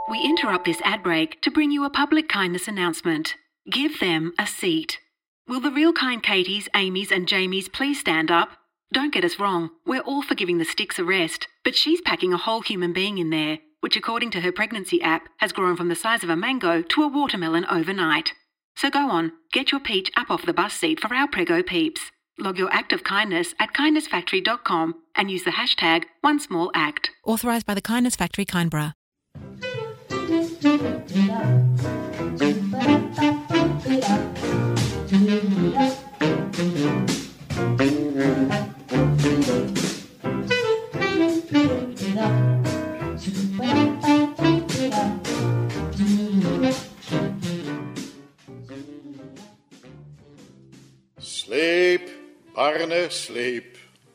We interrupt this ad break to bring you a public kindness announcement. Give them a seat. Will the real kind Katies, Amy's and Jamies please stand up? Don't get us wrong, we're all for giving the sticks a rest, but she's packing a whole human being in there, which according to her pregnancy app has grown from the size of a mango to a watermelon overnight. So go on, get your peach up off the bus seat for our Prego peeps. Log your act of kindness at kindnessfactory.com and use the hashtag #OneSmallAct. Authorised by the Kindness Factory, Kindborough. Sleep, Barne, sleep.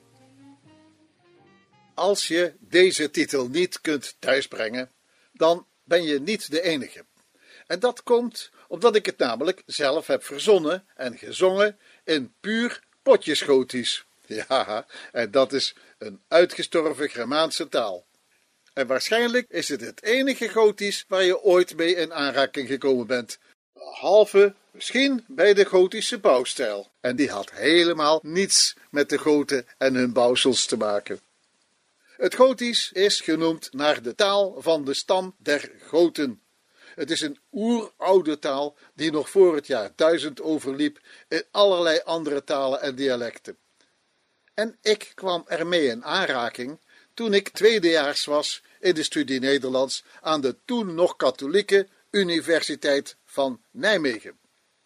Als je deze titel niet kunt thuisbrengen, dan ben je niet de enige. En dat komt omdat ik het namelijk zelf heb verzonnen en gezongen in puur potjesgotisch. Ja, en dat is een uitgestorven Germaanse taal. En waarschijnlijk is het het enige gotisch waar je ooit mee in aanraking gekomen bent. Behalve misschien bij de gotische bouwstijl. En die had helemaal niets met de Goten en hun bouwsels te maken. Het Gotisch is genoemd naar de taal van de stam der Goten. Het is een oeroude taal die nog voor het jaar 1000 overliep in allerlei andere talen en dialecten. En ik kwam ermee in aanraking toen ik tweedejaars was in de studie Nederlands aan de toen nog katholieke Universiteit van Nijmegen.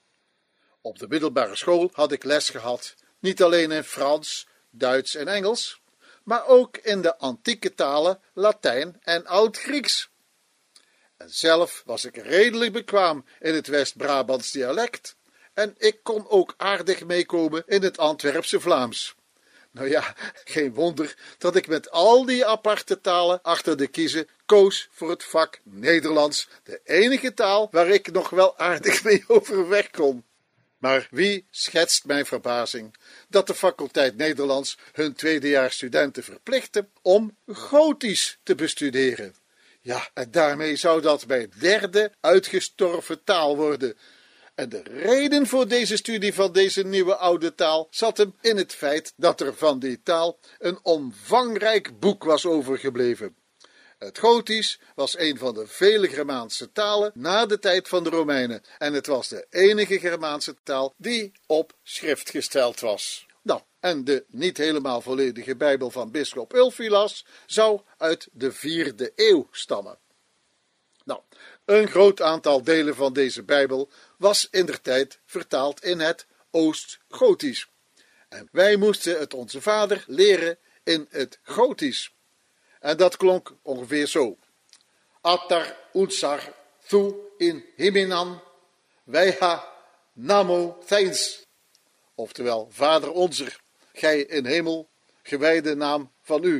Op de middelbare school had ik les gehad, niet alleen in Frans, Duits en Engels, maar ook in de antieke talen Latijn en Oud-Grieks. En zelf was ik redelijk bekwaam in het West-Brabants dialect en ik kon ook aardig meekomen in het Antwerpse Vlaams. Nou ja, geen wonder dat ik met al die aparte talen achter de kiezen koos voor het vak Nederlands, de enige taal waar ik nog wel aardig mee overweg kon. Maar wie schetst mijn verbazing dat de faculteit Nederlands hun tweedejaarsstudenten verplichtte om Gotisch te bestuderen. Ja, en daarmee zou dat mijn derde uitgestorven taal worden. En de reden voor deze studie van deze nieuwe oude taal zat hem in het feit dat er van die taal een omvangrijk boek was overgebleven. Het Gotisch was een van de vele Germaanse talen na de tijd van de Romeinen en het was de enige Germaanse taal die op schrift gesteld was. Nou, en de niet helemaal volledige Bijbel van bisschop Ulfilas zou uit de 4e eeuw stammen. Nou, een groot aantal delen van deze Bijbel was indertijd vertaald in het Oost-Gotisch. En wij moesten het Onze Vader leren in het Gotisch. En dat klonk ongeveer zo. Atar unsar thu in himinan, weiha namo theins. Oftewel, Vader onze, gij in hemel, gewijde naam van u.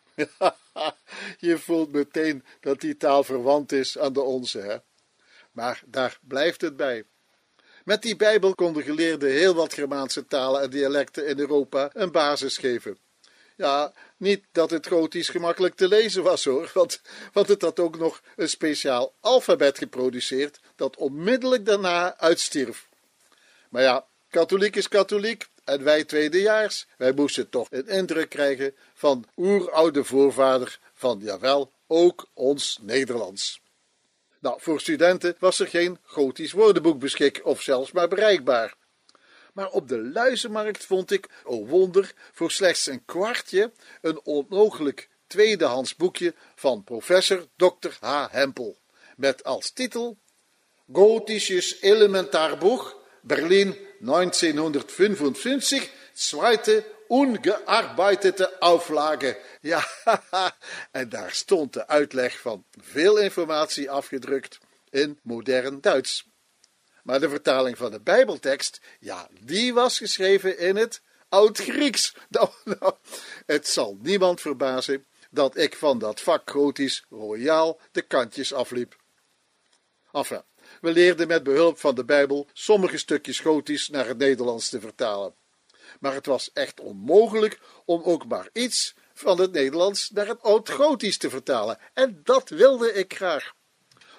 Je voelt meteen dat die taal verwant is aan de onze, hè? Maar daar blijft het bij. Met die Bijbel konden geleerden heel wat Germaanse talen en dialecten in Europa een basis geven. Ja, niet dat het Gotisch gemakkelijk te lezen was hoor, want het had ook nog een speciaal alfabet geproduceerd dat onmiddellijk daarna uitstierf. Maar ja, katholiek is katholiek en wij tweedejaars, wij moesten toch een indruk krijgen van oeroude voorvader van, jawel, ook ons Nederlands. Nou, voor studenten was er geen Gotisch woordenboek beschikbaar of zelfs maar bereikbaar. Maar op de luizenmarkt vond ik, o wonder, voor slechts een kwartje een onmogelijk tweedehands boekje van professor Dr. H. Hempel, met als titel Gotisches Elementarbuch, Berlin 1955, zweite ungearbeitete Auflage. Ja, en daar stond de uitleg van veel informatie afgedrukt in modern Duits. Maar de vertaling van de Bijbeltekst, ja, die was geschreven in het Oud-Grieks. Nou, het zal niemand verbazen dat ik van dat vak Gotisch royaal de kantjes afliep. Enfin, we leerden met behulp van de Bijbel sommige stukjes Gotisch naar het Nederlands te vertalen. Maar het was echt onmogelijk om ook maar iets van het Nederlands naar het Oud-Gotisch te vertalen. En dat wilde ik graag.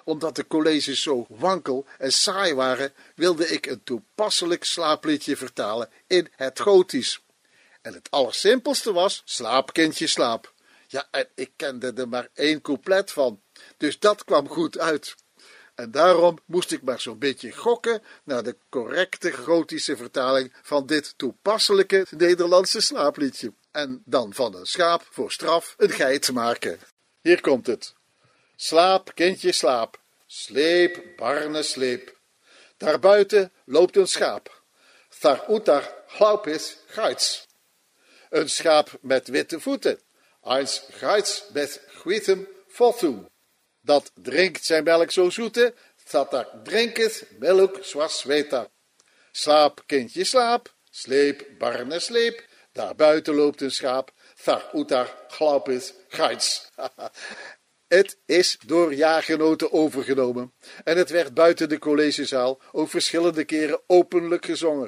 omdat de colleges zo wankel en saai waren, wilde ik een toepasselijk slaapliedje vertalen in het Gotisch. En het allersimpelste was: slaap, kindje, slaap. Ja, en ik kende er maar 1 couplet van, dus dat kwam goed uit. En daarom moest ik maar zo'n beetje gokken naar de correcte Gotische vertaling van dit toepasselijke Nederlandse slaapliedje. En dan van een schaap voor straf een geit maken. Hier komt het. Slaap, kindje, slaap. Sleep, barne, sleep. Daarbuiten loopt een schaap. Thar utar glaupis geits. Een schaap met witte voeten. Eins geits met gwitem votum. Dat drinkt zijn melk zo zoete, dat daar drinketh melk zoals zweta. Slaap, kindje, slaap. Sleep, barne, sleep. Daarbuiten loopt een schaap. Thar utar glaupis geits. Het is door jaargenoten overgenomen en het werd buiten de collegezaal ook verschillende keren openlijk gezongen.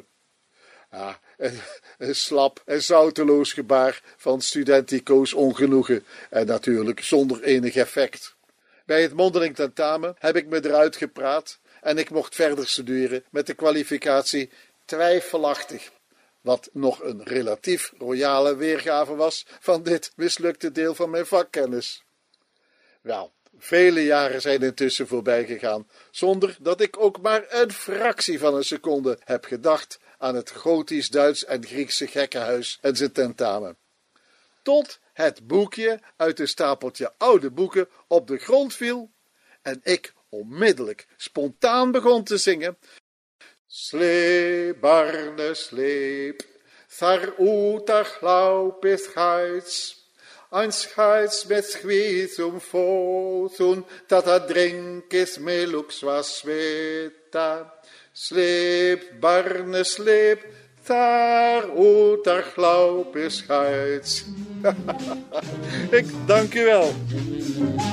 Een slap en zouteloos gebaar van studentico's ongenoegen en natuurlijk zonder enig effect. Bij het mondeling tentamen heb ik me eruit gepraat en ik mocht verder studeren met de kwalificatie twijfelachtig, wat nog een relatief royale weergave was van dit mislukte deel van mijn vakkennis. Wel, vele jaren zijn intussen voorbij gegaan, zonder dat ik ook maar een fractie van een seconde heb gedacht aan het Gotisch, Duits en Griekse gekkenhuis en zijn tentamen. Tot het boekje uit een stapeltje oude boeken op de grond viel en ik onmiddellijk spontaan begon te zingen. Sleep, barne, sleep, thar utar glaupis geits. Eins geits met gwitum fotum, dat drinkes melux was sveta. Sleep, barne, sleep, thar utar glaupis geits. Ik dank u wel.